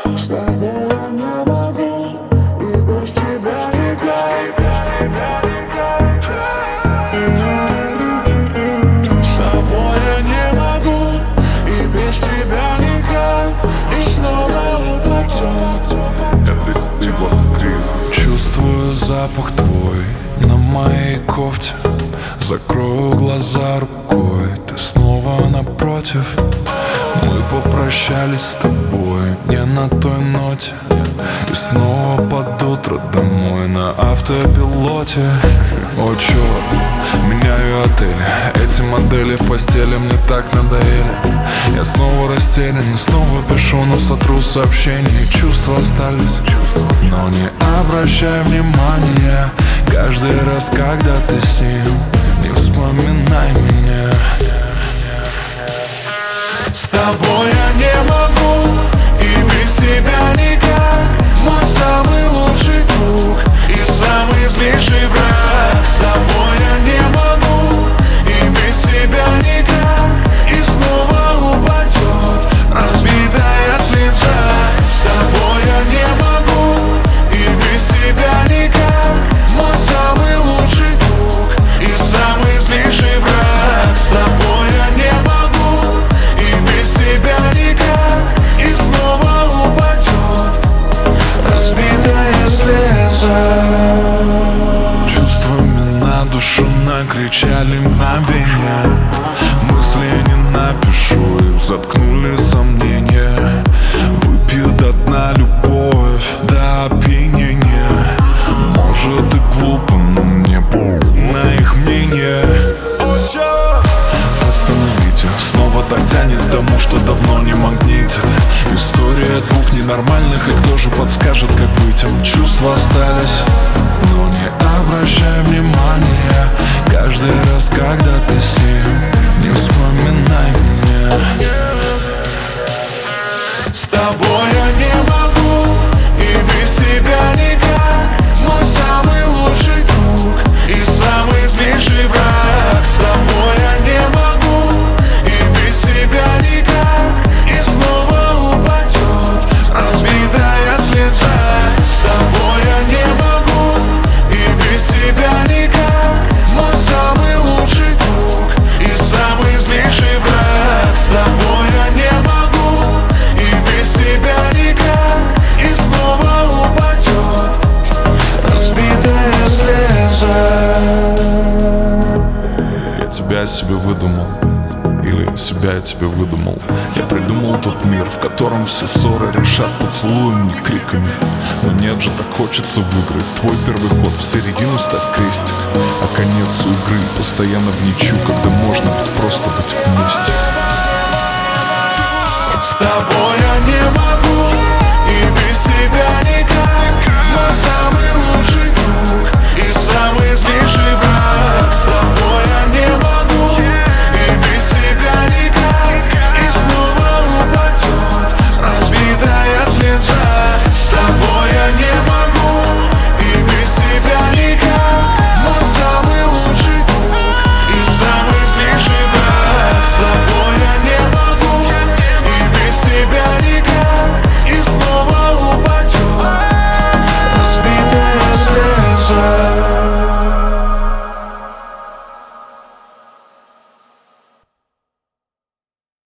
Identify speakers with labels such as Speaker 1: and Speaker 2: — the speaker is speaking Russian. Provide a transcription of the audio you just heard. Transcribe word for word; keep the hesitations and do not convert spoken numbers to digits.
Speaker 1: С тобой я не могу, и без тебя никак. С тобой я не могу, и без тебя никак. И снова упадет.
Speaker 2: Это Егор Крид. Чувствую запах твой на моей кофте. Закрою глаза рукой, ты снова напротив. Мы попрощались с тобой не на той ноте, и снова под утро домой на автопилоте. О, черт, меняю отель. Эти модели в постели мне так надоели. Я снова растерян и снова пишу, но сотру сообщения. Чувства остались, но не обращай внимания. Каждый раз, когда ты с ним, не вспоминай меня.
Speaker 1: С тобой я не могу, и без тебя никак. Мой самый лучший друг и самый злейший враг. С тобой я не могу, и без тебя никак. И снова упадет разбитая слеза. С тобой я не могу, и без тебя никак. Мой самый лучший друг и самый злейший враг. С тобой я не могу, и без тебя никак. И снова упадет разбитая слеза.
Speaker 2: Чувствами на душу накричали мгновения. Мысли не напишу, их заткнули сомнения. Выпью до дна любовь до опьянения. Может и глупо, но мне похуй на их мнение. Остановите, снова так тянет к тому, что давно не магнитит. История двух ненормальных, и кто же подскажет, как быть им? Чувства остались, но не обращай внимания. Каждый раз, когда ты с ним, не вспоминай меня.
Speaker 1: С тобой я не могу, и без тебя никак. Мой самый лучший друг и самый злейший враг. С тобой я не могу, и без тебя никак. И снова упадет разбитая слеза. С тобой я не могу, и без тебя никак. Мой самый лучший друг и самый злейший враг. С тобой я не могу, и без тебя никак. И снова упадет разбитая слеза.
Speaker 2: Я тебя себе выдумал, или себя я тебе выдумал. Я придумал тот мир, в котором все ссоры решат поцелуем, не криками. Но нет же, так хочется выиграть. Твой первый ход, в середину ставь крестик, а конец у игры постоянно в ничью, когда можно ведь просто быть вместе.
Speaker 1: С тобой